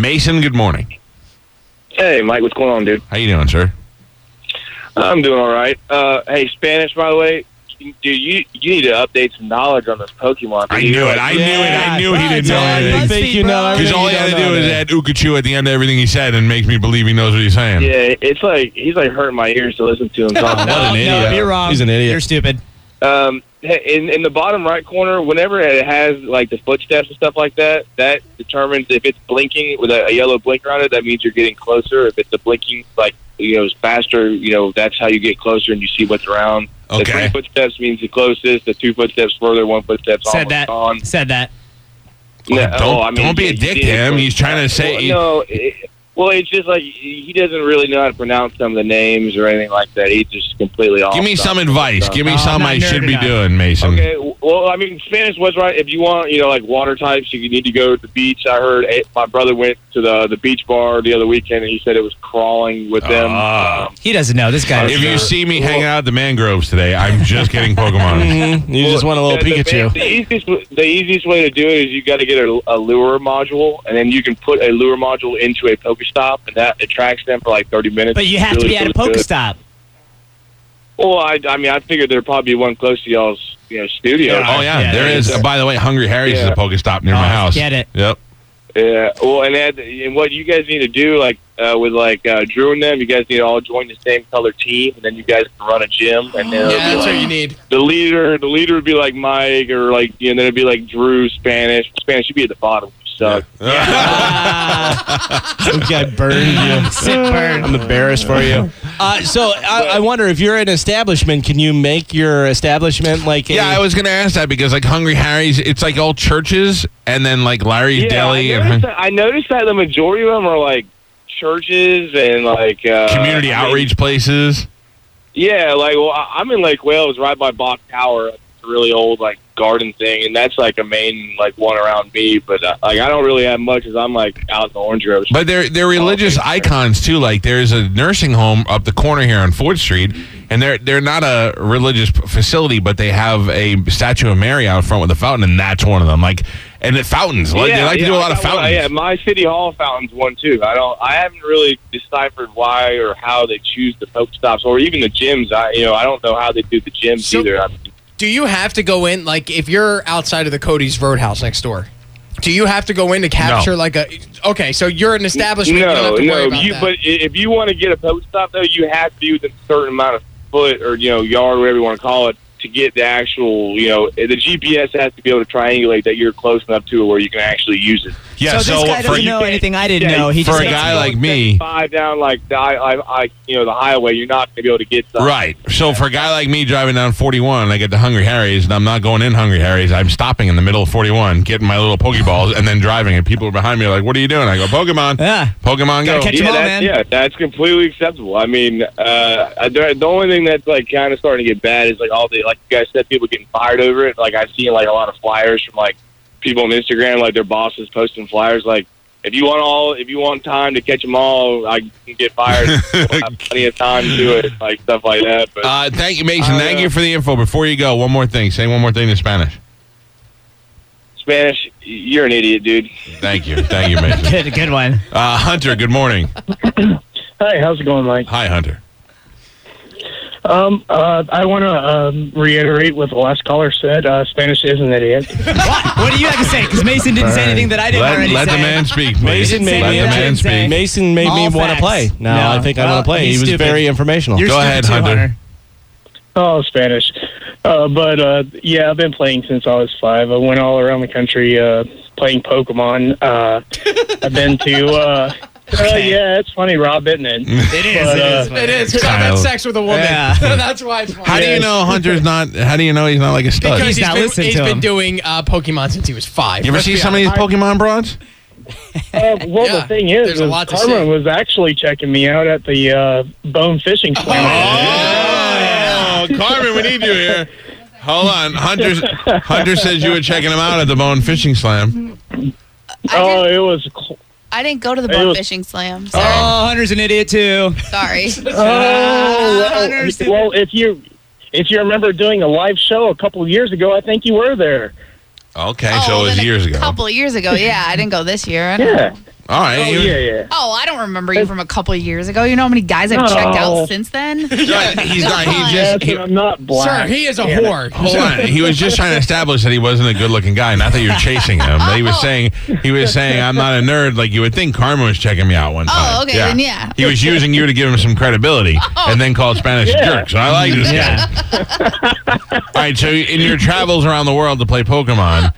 Mason, good morning. Hey, Mike, what's going on, dude? How you doing, sir? I'm doing all right. Hey, Spanish, by the way, dude, you need to update some knowledge on this Pokemon. I knew it. I knew he didn't know anything. Think you know Because everything all he you had to don't do know is there. add Ukachu at the end of everything he said and makes me believe he knows what he's saying. Yeah, it's like he's like hurting my ears to listen to him talk. What an idiot. No, you're wrong. He's an idiot. You're stupid. In the bottom right corner, whenever it has like the footsteps and stuff like that, that determines if it's blinking with a yellow blinker on it. That means you're getting closer. If it's a blinking is faster, that's how you get closer and you see what's around. Okay. The 3 footsteps means the closest. The 2 footsteps further. 1 footstep's Said almost that. gone. Said that. Don't be a dick to him. He's trying to say. Well, it's just like he doesn't really know how to pronounce some of the names or anything like that. He's just completely off. Give me some advice. Give me I'm something not I should nerd be enough. doing, Mason. Okay, well, I mean, Spanish was right. If you want, like water types, you need to go to the beach. I heard my brother went to the beach bar the other weekend, and he said it was crawling with them. He doesn't know. This guy. If you see me hanging out at the mangroves today, I'm just getting Pokemon. You just want a little Pikachu. The easiest way to do it is you got to get a lure module, and then you can put a lure module into a Pokestop, and that attracts them for like 30 minutes. But you have to be at a Pokestop. Well, I mean, I figured there'd probably be one close to y'all's studio. Oh, yeah. Yeah, There there is. is. By the way, Hungry Harry's is a Pokestop near my house. Get it. Yep. Yeah, well, and what you guys need to do, with Drew and them, you guys need to all join the same color team, and then you guys can run a gym, and then Yeah, that's what you need. the leader would be like Mike, or then it'd be like Drew, Spanish. Spanish should be at the bottom. Suck. Some guy burned you. Sick burn. I'm embarrassed for you. So I wonder if you're an establishment, can you make your establishment like a... Yeah, I was going to ask that because like Hungry Harry's, it's like all churches and then like Larry's Deli I noticed that the majority of them are like churches and like community outreach places. Yeah, I'm in Lake Wales, right by Bach Tower. It's a really old garden thing, and that's like a main one around me. But I don't really have much, as I'm out in the orange groves. But they're religious icons too. Like there's a nursing home up the corner here on 4th Street, and they're not a religious facility, but they have a statue of Mary out front with a fountain, and that's one of them. And the fountains, they like to do a lot of fountains. Yeah, my City Hall fountain's one too. I haven't really deciphered why or how they choose the Pokestops or even the gyms. I don't know how they do the gyms either. Do you have to go in, if you're outside of the Cody's Roadhouse next door, do you have to go in to capture okay, so you're an establishment, you don't have to worry about that. But if you want to get a Pokestop, though, you have to be within a certain amount of foot or, yard, whatever you want to call it, to get the actual, the GPS has to be able to triangulate that you're close enough to it where you can actually use it. Yeah, so this guy doesn't know anything I didn't know. He for just a guy like me, 5 down the highway, you're not going to be able to get stuff. right? So for a guy like me driving down 41, I get to Hungry Harry's, and I'm not going in Hungry Harry's. I'm stopping in the middle of 41, getting my little Pokeballs, and then driving. And people behind me are like, "What are you doing?" I go, "Pokemon, Yeah. Pokemon Go." Catch 'em all, man. Yeah, that's completely acceptable. I mean, the only thing that's kind of starting to get bad is all the you guys said, people getting fired over it. I've seen a lot of flyers from people on Instagram, their bosses posting flyers if you want time to catch them all, I can get fired. We'll have plenty of time to do it, stuff like that. But Thank you, Mason. Thank you for the info. Before you go, one more thing. Say one more thing in Spanish. Spanish, you're an idiot, dude. Thank you, Mason. Good one. Hunter, good morning. Hi, how's it going, Mike? Hi, Hunter. I want to reiterate what the last caller said. Spanish is an idiot. What do you have to say? Because Mason didn't say anything that I didn't already Let say. the man speak, please. Mason made Let me the man speak. Mason made me All want to facts. play. Now No. I think I Well, want to play. He he's was stupid. very informational. You're Go stupid ahead, too, Hunter. Oh, Spanish. Yeah, I've been playing since I was 5. I went all around the country playing Pokemon. I've been to... yeah, it's funny, Rob, isn't it? It is. It is, because I've had sex with a woman. Yeah. That's why it's funny. How do you know Hunter's not? How do you know he's not like a stud? Because He's not listening he's to been him. doing Pokemon since he was 5. You ever Let's see be some of these honest. Pokemon broads? Well, Yeah, the thing is there's a lot to Carmen see. was actually checking me out at the Bone Fishing Slam. Oh, Carmen, we need you here. Hold on, Hunter says you were checking him out at the Bone Fishing Slam. Oh, it was... I didn't go to the It boat was- fishing slam. Sorry. Oh, Hunter's an idiot too. Sorry. Well, if you remember doing a live show a couple of years ago, I think you were there. Okay, so it was then years a ago. couple of years ago. Yeah, I didn't go this year. I don't Yeah. know. All right. Oh, yeah. Oh, I don't remember you from a couple of years ago. You know how many guys I've checked out since then? He's not. He Yes, just. I'm not black. Sir, he is a whore. Hold on. He was just trying to establish that he wasn't a good-looking guy. Not that you're chasing him. But he was saying I'm not a nerd like you would think. Karma was checking me out one time. Oh, okay, then yeah. He was using you to give him some credibility, and then called Spanish a jerk. So I like this guy. All right. So in your travels around the world to play Pokemon,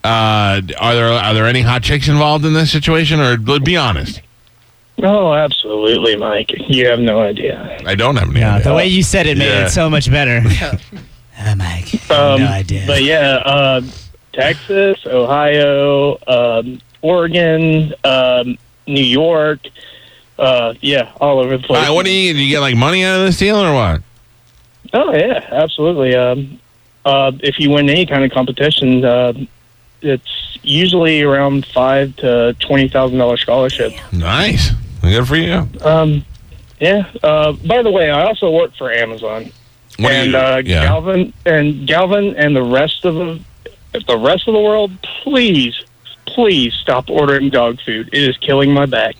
are there any hot chicks involved in this situation, or be honest? Oh, absolutely, Mike. You have no idea. I don't have any Yeah, idea. the way you said it made it so much better. Mike, no idea. But yeah, Texas, Ohio, Oregon, New York, yeah, all over the place. What do you get, like money out of this deal or what? Oh yeah, absolutely. If you win any kind of competition, it's usually around $5,000 to $20,000 scholarship. Nice, good for you. Yeah. By the way, I also work for Amazon. What do you do? Galvin and the rest of the world, please stop ordering dog food. It is killing my back.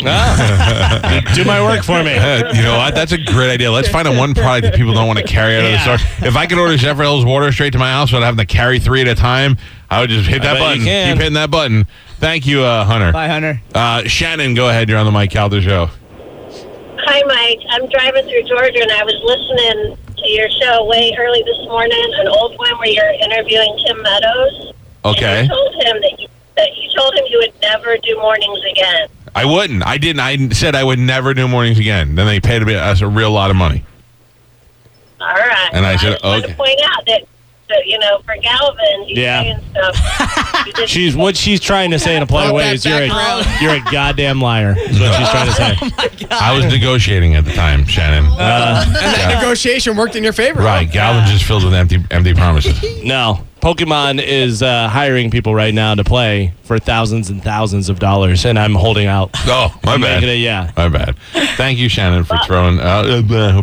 Do my work for me. You know what? That's a great idea. Let's find one product that people don't want to carry out of the store. If I could order Zephyrhills water straight to my house without having to carry 3 at a time, I would just hit that button. Keep hitting that button. Thank you, Hunter. Bye, Hunter. Shannon, go ahead. You're on the Mike Calder Show. Hi, Mike. I'm driving through Georgia, and I was listening to your show way early this morning, an old one where you're interviewing Tim Meadows. Okay. And you told him that you told him you would never do mornings again. I wouldn't. I didn't. I said I would never do mornings again. Then they paid us a real lot of money. All right. And I said, just wanted to point out that for Galvin, he's saying stuff. What she's trying to say in a polite way is you're a goddamn liar. Is what she's trying to say. I was negotiating at the time, Shannon. And that negotiation worked in your favor. Right. Galvin's just filled with empty promises. No. Pokemon is hiring people right now to play for thousands and thousands of dollars, and I'm holding out. Oh, my bad. My bad. Thank you, Shannon, for throwing. Enjoy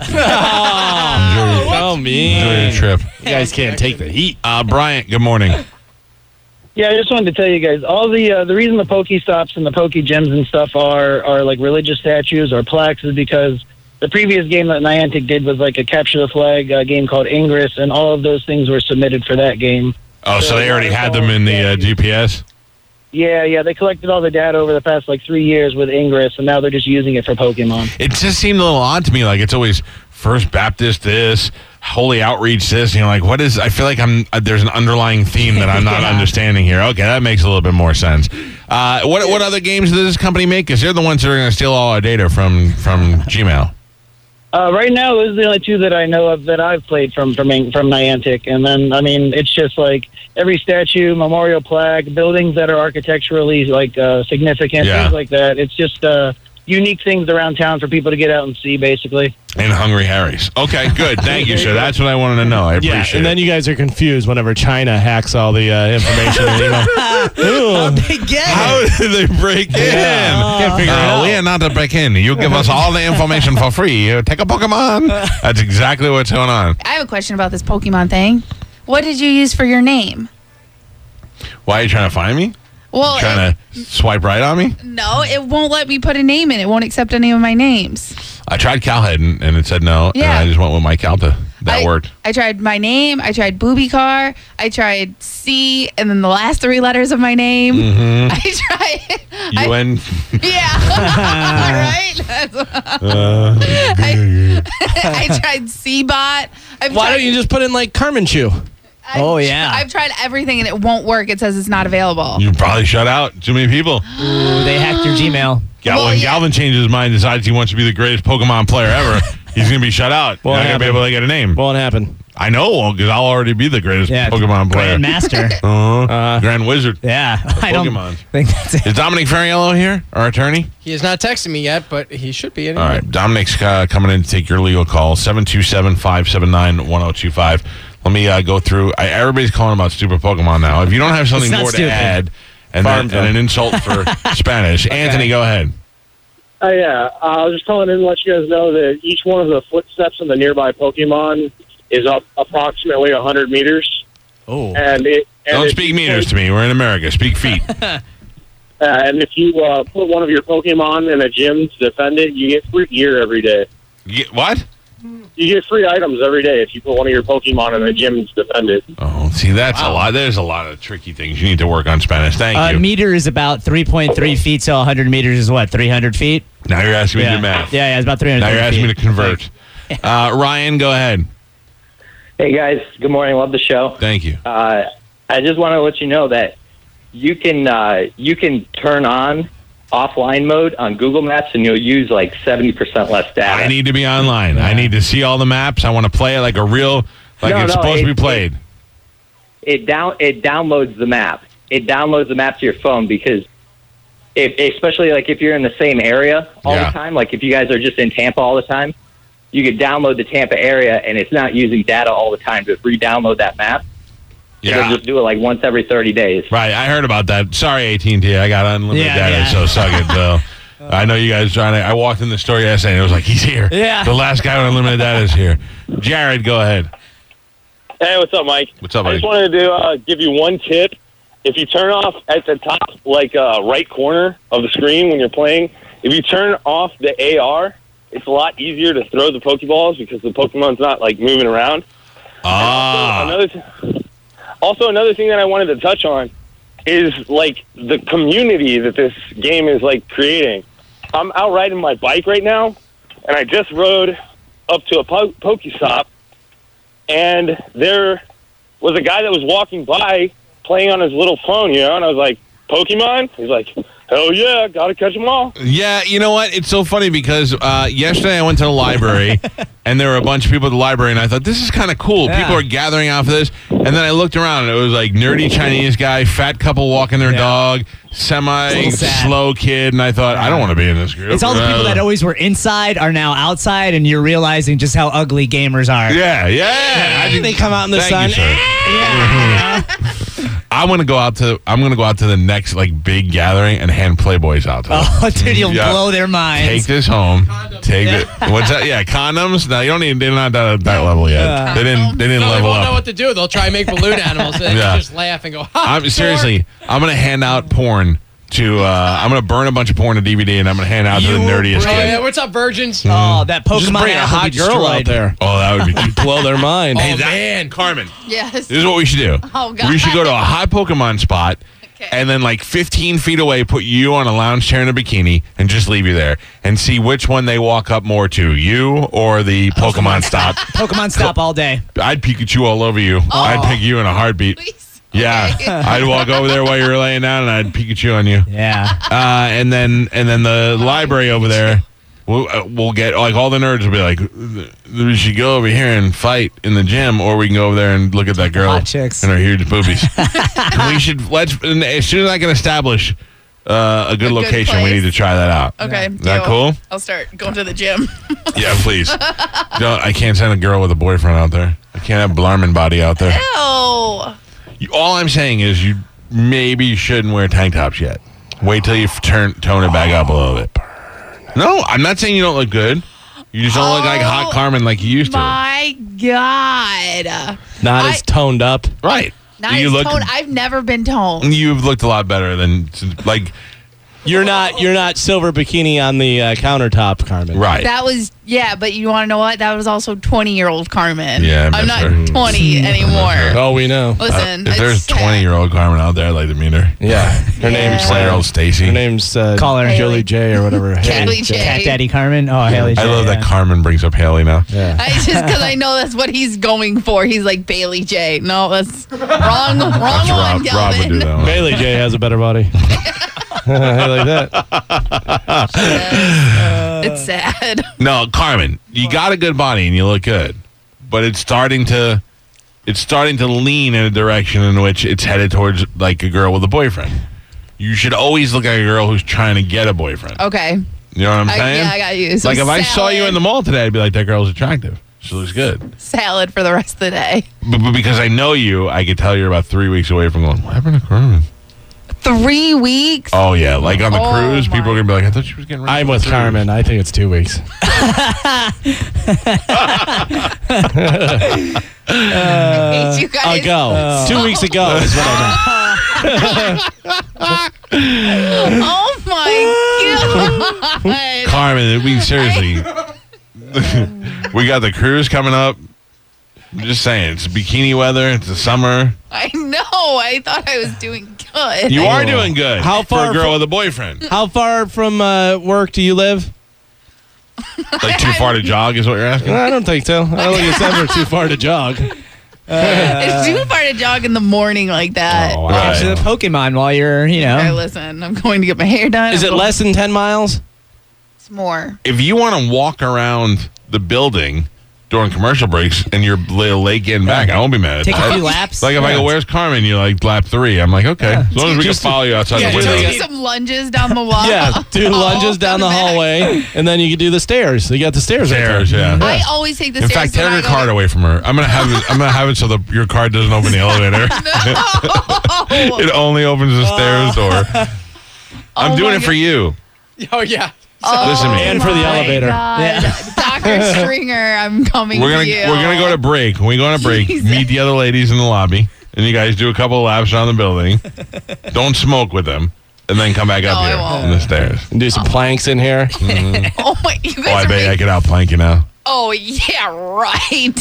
your trip. You guys can't take the heat. Bryant, good morning. Yeah, I just wanted to tell you guys, all the reason the Pokestops and the Poke Gyms and stuff are like religious statues or plaques is because the previous game that Niantic did was like a capture the flag game called Ingress, and all of those things were submitted for that game. Oh, so they already had them in the GPS? Yeah, they collected all the data over the past 3 years with Ingress, and now they're just using it for Pokemon. It just seemed a little odd to me. Like, it's always First Baptist this, Holy Outreach this. And you're like, what is... I feel like there's an underlying theme that I'm not understanding here. Okay, that makes a little bit more sense. What other games does this company make? Because they're the ones that are going to steal all our data from Gmail. Right now, those are the only two that I know of that I've played from Niantic. And then, I mean, it's just like every statue, memorial plaque, buildings that are architecturally significant, things like that. It's just unique things around town for people to get out and see, basically. And Hungry Harry's. Okay, good. Thank you, sir. That's what I wanted to know. I appreciate it. And then you guys are confused whenever China hacks all the information. How'd they get it? How did they break in? Can't figure it out. We are not to break in. You give us all the information for free. You take a Pokemon. That's exactly what's going on. I have a question about this Pokemon thing. What did you use for your name? Why are you trying to find me? Well, Trying to swipe right on me? No, it won't let me put a name in. It won't accept any of my names. I tried Calhead and it said no. Yeah. And I just went with Mike Calta. That worked. I tried my name. I tried Booby Car. I tried C, and then the last 3 letters of my name. Mm-hmm. I tried. UN. Right? I tried C-Bot. Why don't you just put in Carmen Chew? I've tried everything, and it won't work. It says it's not available. You probably shut out too many people. Ooh, they hacked your Gmail. When Galvin changes his mind, decides he wants to be the greatest Pokemon player ever, he's going to be shut out. You're not going to be able to get a name. Won't happen. I know, because I'll already be the greatest Pokemon player. Grandmaster. Grand Wizard. Yeah. I don't think that's it. Is Dominic Ferriello here, our attorney? He has not texted me yet, but he should be. Anyway. All right. Dominic's coming in to take your legal call, 727-579-1025. Let me go through. Everybody's calling about stupid Pokemon now. If you don't have something more to add and an insult for Spanish, Anthony, go ahead. Yeah, I was just calling in to let you guys know that each one of the footsteps in the nearby Pokemon is up approximately 100 meters. Oh. Don't speak meters to me. We're in America. Speak feet. And if you put one of your Pokemon in a gym to defend it, you get free gear every day. What? You get free items every day if you put one of your Pokemon in a gym to defend it. Oh, see, that's a lot. There's a lot of tricky things you need to work on, Spanish. Thank you. A meter is about 3.3 feet, so 100 meters is what, 300 feet? Now you're asking me to do math. Yeah, it's about 300 Now you're asking me to convert. Ryan, go ahead. Hey, guys. Good morning. Love the show. Thank you. I just want to let you know that you can turn on offline mode on Google Maps, and you'll use like 70% less data. I need to be online. I need to see all the maps. I want to play it like a real, it's supposed to be played. It downloads the map. It downloads the map to your phone because, especially like if you're in the same area all the time, like if you guys are just in Tampa all the time, you could download the Tampa area, and it's not using data all the time to re-download that map. Yeah. They'll just do it like once every 30 days. Right, I heard about that. Sorry, AT&T, I got unlimited data, so suck it, Bill. I know you guys I walked in the store yesterday, and it was like, he's here. Yeah. The last guy with unlimited data is here. Jared, go ahead. Hey, what's up, Mike? What's up, buddy? I just wanted to give you one tip. If you turn off at the top, right corner of the screen when you're playing, if you turn off the AR, it's a lot easier to throw the Pokeballs because the Pokemon's not, moving around. Also, another thing that I wanted to touch on is, the community that this game is, creating. I'm out riding my bike right now, and I just rode up to a Pokestop, and there was a guy that was walking by playing on his little phone, and I was like, Pokemon? He's like, hell yeah, gotta catch them all. Yeah, you know what? It's so funny because yesterday I went to the library, and there were a bunch of people at the library, and I thought, this is kind of cool. Yeah. People are gathering out for this. And then I looked around, and it was nerdy Chinese guy, fat couple walking their dog, semi-slow kid, and I thought, I don't want to be in this group. It's all the people that always were inside are now outside, and you're realizing just how ugly gamers are. Yeah. I think they come out in the sun. I'm gonna go out to the next big gathering and hand Playboys out to them. Oh, dude, you'll blow their minds. Take this home. What's that? Yeah, condoms. No, you don't need. They're not at that level yet. They didn't level won't up. know what to do. They'll try and make balloon animals and just laugh and go. Seriously. I'm gonna hand out porn to. I'm gonna burn a bunch of porn to DVD, and I'm gonna hand out to the nerdiest kid. Yeah, what's up, virgins? Oh, that Pokemon Just bring a app will hot be girl destroyed. out there. Oh, that would be Blow their mind. Hey, man, Carmen. Yes. This is what we should do. Oh, God. We should go to a hot Pokemon spot. Okay. And then 15 feet away, put you on a lounge chair in a bikini and just leave you there and see which one they walk up more to, you or the Pokemon stop. Pokemon stop all day. I'd Pikachu all over you. I'd pick you in a heartbeat. Please. Yeah. Okay. I'd walk over there while you were laying down and I'd Pikachu on you. Yeah. And then the library over there, we'll get all the nerds will be like, we should go over here and fight in the gym, or we can go over there and look at that girl Hot chicks. and her huge boobies. As soon as I can establish a good location, we place. need to try that out. Okay. Is that cool? I'll start going to the gym. Yeah, please. No, I can't send a girl with a boyfriend out there. I can't have Blarman body out there. Ew. All I'm saying is you maybe shouldn't wear tank tops yet. Wait till you tone it back up a little bit. No, I'm not saying you don't look good. You just don't look like hot Carmen like you used to. My God. Not as toned up. Right. Not you as look. toned. I've never been toned. You've looked a lot better than You're not silver bikini on the countertop, Carmen. right. That was, but you want to know what? That was also 20-year-old Carmen. Yeah, I'm not her. 20 anymore. Oh, we know. Listen, if there's it's sad. 20-year-old Carmen out there, I'd like to meet her. Yeah. Her name's 20-year-old Stacy. Her name's Call her Julie J or whatever. Haley J. Cat Daddy Carmen. Oh, Haley J. I love yeah. that Carmen brings up Haley now. Yeah. Just because I know that's what he's going for. He's like Bailey J. No, that's wrong That's one, Rob would do Kelvin. that one. Bailey J has a better body. I like that. It's sad. No, Carmen, you got a good body and you look good, but it's starting to lean in a direction in which it's headed towards a girl with a boyfriend. You should always look like a girl who's trying to get a boyfriend. Okay. You know what I'm saying? Yeah, I got you. So if I saw you salad. in the mall today, I'd be like, that girl's attractive. She looks good. Salad for the rest of the day. But because I know you, I could tell you're about 3 weeks away from going, what happened to Carmen? 3 weeks? Oh, yeah. On the Oh, cruise, my. people are going to be like, I thought she was getting ready. I'm for with the cruise." Carmen. I think it's 2 weeks. I hate you guys. Ago. 2 weeks ago is what I Oh my god. Carmen, we seriously, we got the cruise coming up. I'm just saying, it's bikini weather. It's the summer. I know. I thought I was doing good. You are doing good. How far for a girl from- with a boyfriend? How far from work do you live? Like too far to jog is what you're asking? I don't think so. I don't think it's ever too far to jog. It's too far to jog in the morning like that. Oh, wow. Right. Catch the Pokemon while you're, Okay, listen, I'm going to get my hair done. Is it less than 10 miles? It's more. If you want to walk around the building during commercial breaks and you're late getting back, I won't be mad at Take that. a few laps. Like if I go, where's Carmen? You're like lap 3. I'm like, okay. As long as we can Just- follow you outside the Do window. some lunges down the wall. Yeah, do lunges down the back. hallway, and then you can do the stairs. You got the stairs. Stairs, right there. yeah. I always take the In stairs. fact, tear when I your go card to- away from her. I'm gonna have it so your card doesn't open the elevator. No. It only opens the stairs door. I'm Oh doing my it for you. Oh yeah. Listen to me. And for the my elevator. God. Yeah. Dr. Stringer, I'm coming We're to you. gonna go to break. When we go on a break, Jesus. meet the other ladies in the lobby, and you guys do a couple of laps around the building. Don't smoke with them, and then come back up No, I here won't. in the stairs. And do some planks in here. Oh my, you guys Oh, I are bet I making- could outplank you now. Oh yeah, right.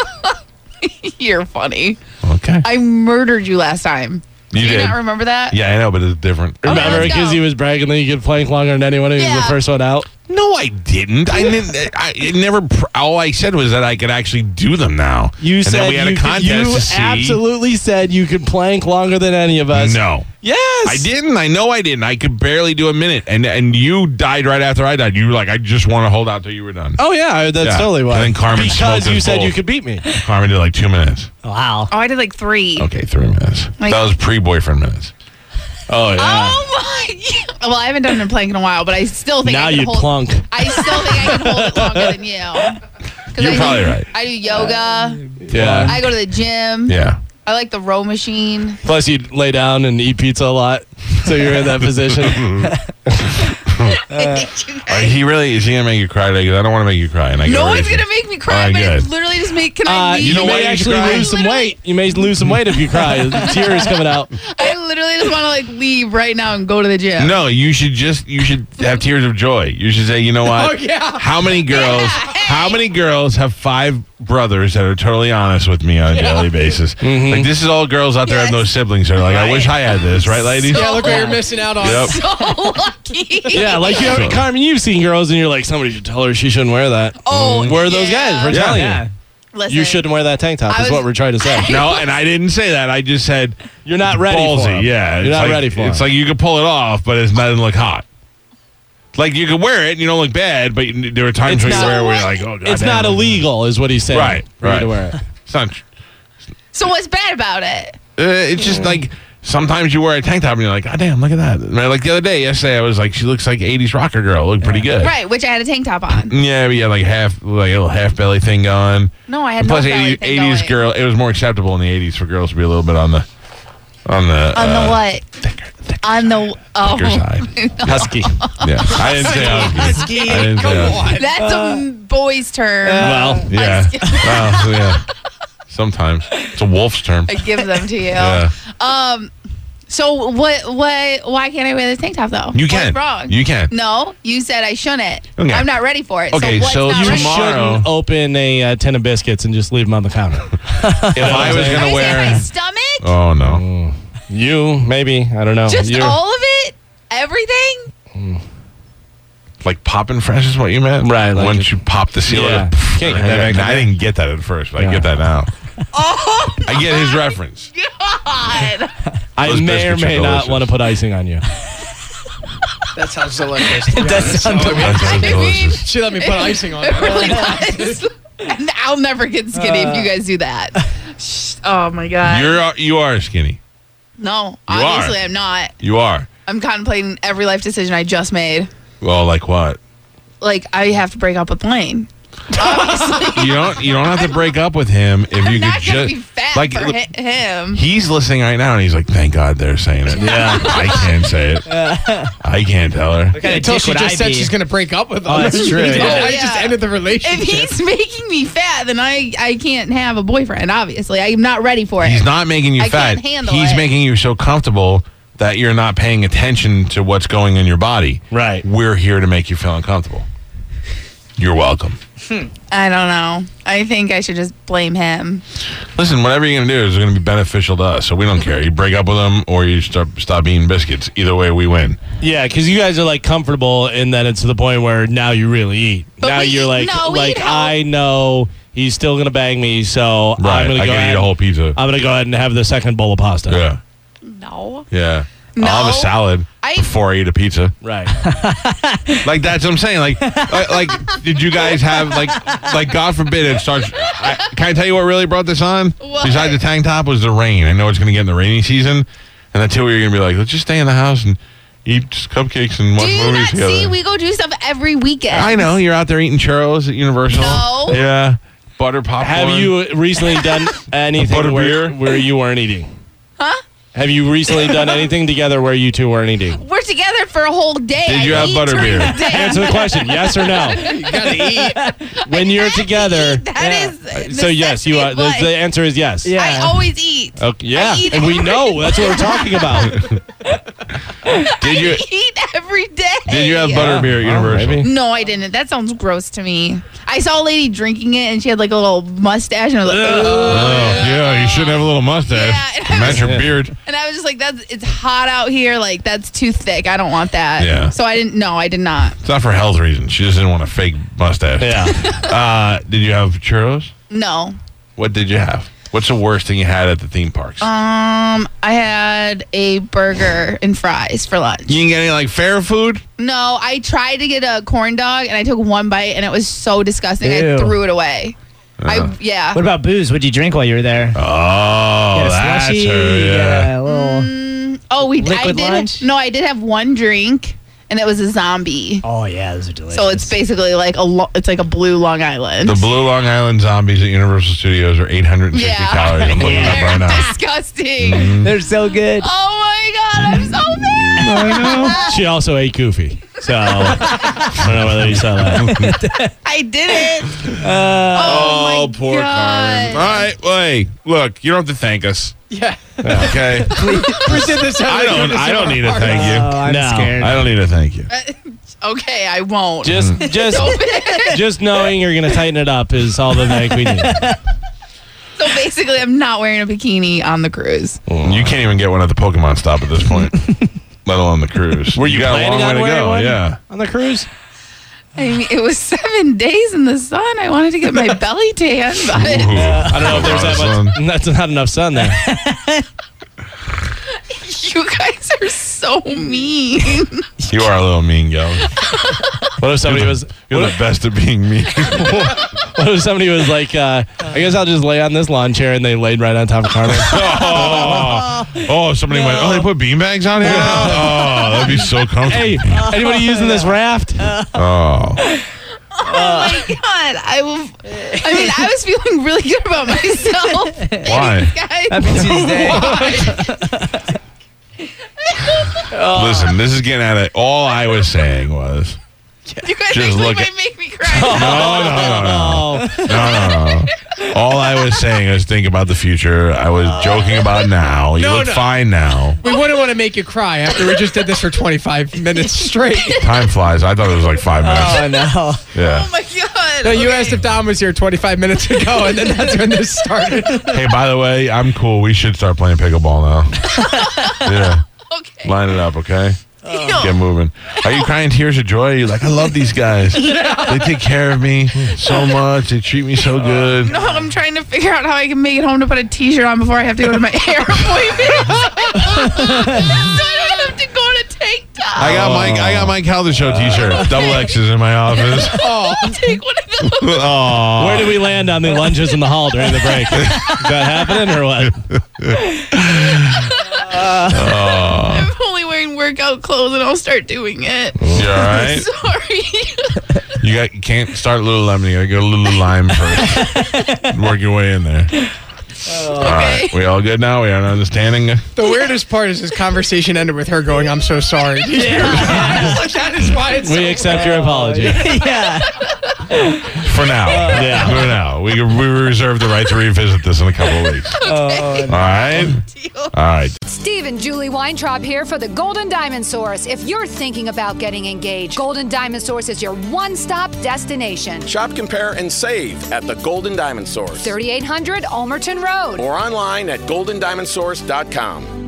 You're funny. Okay. I murdered you last time. You Do you did. not remember that? Yeah, I know, but it's different. Okay, Remember, let's because go. he was bragging that you could plank longer than anyone. He was Yeah. the first one out. No, I didn't. I didn't. I never. All I said was that I could actually do them now. You and said then we had you a contest you to see. absolutely said you could plank longer than any of us. No, Yes. I didn't. I know I didn't. I could barely do a minute, and you died right after I died. You were like, I just want to hold out till you were done. Oh yeah, that's Yeah. totally why. And then Carmen because smoked you his said bowl. you could beat me. Carmen did like 2 minutes. Wow. Oh, I did like 3. Okay, 3 minutes. Like- That was pre-boyfriend minutes. Oh yeah. Oh my! Well, I haven't done a plank in a while, but I still think Now I can you'd hold. plunk. I still think I can hold it longer than you. 'Cause You're I probably do, right. I do yoga. Yeah. I go to the gym. Yeah. I like the row machine. Plus, you'd lay down and eat pizza a lot, so you're in that position. He really is. He gonna make you cry today? 'Cause I don't want to make you cry. And I No one's gonna make me cry, Alright, but good. it literally just make. Can I leave? you know may why you should actually cry? lose some weight. You may lose some weight if you cry. The tears coming out. I literally just want to like leave right now and go to the gym. No, you should have tears of joy. You should say, you know what? Oh, yeah. How many girls? How many girls have 5 brothers that are totally honest with me on a daily basis? Like this is all girls out there have no Yes. siblings. They're like, I wish I had this, right, ladies? Yeah, look what you're missing out on. Yep. So lucky. Yeah, like you have, Carmen, you've seen girls and you're like, somebody should tell her she shouldn't wear that. Oh, Where are those guys? We're Yeah. telling Yeah. you. Listen, You shouldn't wear that tank top, I is was- what we're trying to say. No, and I didn't say that. I just said You're not ready ballsy. for it. Yeah, You're it's not like, ready for It's it. like you can pull it off, but it doesn't look hot. Like you can wear it, and you don't look bad, but there are times It's when you not- wear it where you're like, oh god, It's not illegal, is what he's saying. Right, for you right. to wear it. It's not. So what's bad about it? It's just like sometimes you wear a tank top and you're like, God damn, look at that. Like the other day, yesterday, I was like, she looks like 80s rocker girl. Looked pretty good. Right, which I had a tank top on. Yeah, but you had like a little half belly thing going. No, I had Plus, no belly thing 80s going. girl. It was more acceptable in the 80s for girls to be a little bit on the On the what? thicker On the side. Husky. Yeah, I didn't say husky. I didn't say husky. That's a boy's term. Well, Yeah. Husky. Well, yeah. Sometimes it's a wolf's term. I give them to you. Yeah. So why can't I wear this tank top though? You can. What's wrong? You can. No, you said I shouldn't. Okay. I'm not ready for it. Okay, so what's so not you ready? tomorrow- shouldn't open a tin of biscuits and just leave them on the counter. If I was Can I gonna say my wear, stomach? oh no, You, maybe. I don't know. Just You're- all of it? Everything? like popping fresh is what you meant, Right, like Once it- you pop the seal, Yeah. Can't get that back I then. didn't get that at first, but I Yeah. get that now. Oh, I get his reference. God. I Those may or biscuits are may not delicious. want to put icing on you. That sounds delicious. It does sound That sounds I mean, delicious. She let me put icing on it it. really does. And I'll never get skinny if you guys do that. Oh, my God. You are skinny. No, You obviously are. I'm not. You are. I'm contemplating every life decision I just made. Well, like what? Like, I have to break up with Blaine. Obviously. You don't have to break up with him if you could not gonna just be fat like for him. he's listening right now and he's like, thank God they're saying it. Yeah. I can't say it. I can't tell her. Until she just said she's going to break up with him. Oh, that's true. I Yeah. just ended the relationship. If he's making me fat, then I can't have a boyfriend, obviously. I'm not ready for it. He's not making you I fat. can't handle He's it. making you so comfortable that you're not paying attention to what's going in your body. Right. We're here to make you feel uncomfortable. You're welcome. I don't know. I think I should just blame him. Listen, whatever you're going to do is going to be beneficial to us, so we don't care. You break up with him or you stop eating biscuits. Either way, we win. Yeah, because you guys are like comfortable in that it's to the point where now you really eat. But now we- you're like, no, we like don't. I know he's still gonna bang me, so Right. I'm gonna I go can ahead. eat a whole pizza. I'm gonna go ahead and have the second bowl of pasta. Yeah. No. Yeah. No. I'll have a salad before I eat a pizza. Right. Like that's what I'm saying. Like did you guys have like God forbid it starts? Can I tell you what really brought this on? What? Besides the tank top was the rain. I know it's going to get in the rainy season, and the two of you are going to be like, let's just stay in the house and eat cupcakes and watch Do you movies not together. see? We go do stuff every weekend. I know you're out there eating churros at Universal. No. Yeah. Butter popcorn. Have you recently done anything Butterbeer? where you weren't eating? Huh? Have you recently done anything together where you two weren't eating? We're together for a whole day. Did you I have eat butterbeer? during the day. Answer the question: yes or no. You got to eat. When you're together, That is so yes, you are. necessity of The life. answer is yes. Yeah. I always eat. Okay, yeah, I eat and we every- know that's what we're talking about. Did you I eat every day. did you have butterbeer at Well, Universal? maybe. No, I didn't. That sounds gross to me. I saw a lady drinking it, and she had like a little mustache, and I was like, Oh, yeah, you shouldn't have a little mustache. Yeah, and I Match your was- beard. and I was just like, it's hot out here. Like that's too thick. I don't want that. Yeah. So I didn't. No, I did not. It's not for health reasons. She just didn't want a fake mustache. Yeah. Did you have churros? No. What did you have? What's the worst thing you had at the theme parks? I had a burger and fries for lunch. You didn't get any like fair food? No, I tried to get a corn dog, and I took one bite, and it was so disgusting. I Ew. threw it away. Yeah. What about booze? What'd you drink while you were there? Oh, You got a that's slushie, her. you Yeah. got a little... Oh, I Liquid did. lunch? No, I did have one drink, and it was a zombie. Oh, yeah, those are delicious. So it's basically like it's like a blue Long Island. The Blue Long Island zombies at Universal Studios are 860 Yeah. calories. I'm looking it up right now. Disgusting. They're so good. Oh my god, I'm so mad. She also ate Goofy, so I don't know whether you saw that. I did it. Oh, my poor God. Carmen. All right, wait. Look, you don't have to thank us. Yeah. Okay. We did this. I don't need to thank you. Oh, I'm No. scared. I don't need to thank you. Okay, I won't. Just knowing you're gonna tighten it up is all the thank we need. So basically, I'm not wearing a bikini on the cruise. You can't even get one at the Pokemon stop at this point, let alone the cruise. Were you got a planning long on way to wearing go. one Yeah. on the cruise? I mean, it was 7 days in the sun. I wanted to get my belly tan, but Ooh, I don't know if there's that son. much. That's not enough sun there. you guys are so mean. You are a little mean, gal. What if somebody was? You're What the best at being mean. what if somebody was like, I guess I'll just lay on this lawn chair, and they laid right on top of Carmen? Oh, somebody went, they put beanbags on here now? Oh, that'd be so comfortable. Hey, anybody using this raft? Oh. Oh my god! I was feeling really good about myself. Why? Guys. Happy Tuesday. Listen, this is getting at it. All I was saying was, You guys Just actually look might at- make me cry. no. All I was saying is think about the future. I was joking about now. You look fine now. We wouldn't want to make you cry after we just did this for 25 minutes straight. Time flies. I thought it was like 5 minutes. Oh, no. Yeah. Oh my god! No, you Okay. asked if Dom was here 25 minutes ago, and then that's when this started. Hey, by the way, I'm cool. We should start playing pickleball now. Yeah. Okay. Line it up, okay? Ew. Get moving. Are you crying tears of joy? You're like, I love these guys. They take care of me so much. They treat me so good. No, I'm trying to figure out how I can make it home to put a t-shirt on before I have to go to my hair appointment. So I don't have to go to tank top. I got Mike Calder Show t-shirt. Double X's in my office. I'll take one of those. Oh. Where did we land on the lunges in the hall during the break? Is that happening or what? I'm only wearing wearing workout clothes and I'll start doing it. You all right? Sorry. You can't start Lululemon. You gotta go to Lime first. Work your way in there. All right. We all good now? We are understanding? The weirdest part is his conversation ended with her going, "I'm so sorry." That is why it's We accept your apology. Yeah. For now. For now. We reserve the right to revisit this in a couple of weeks. All right? All right. Steve and Julie Weintraub here for the Golden Diamond Source. If you're thinking about getting engaged, Golden Diamond Source is your one-stop destination. Shop, compare, and save at the Golden Diamond Source. 3800 Ulmerton Road. Or online at goldendiamondsource.com.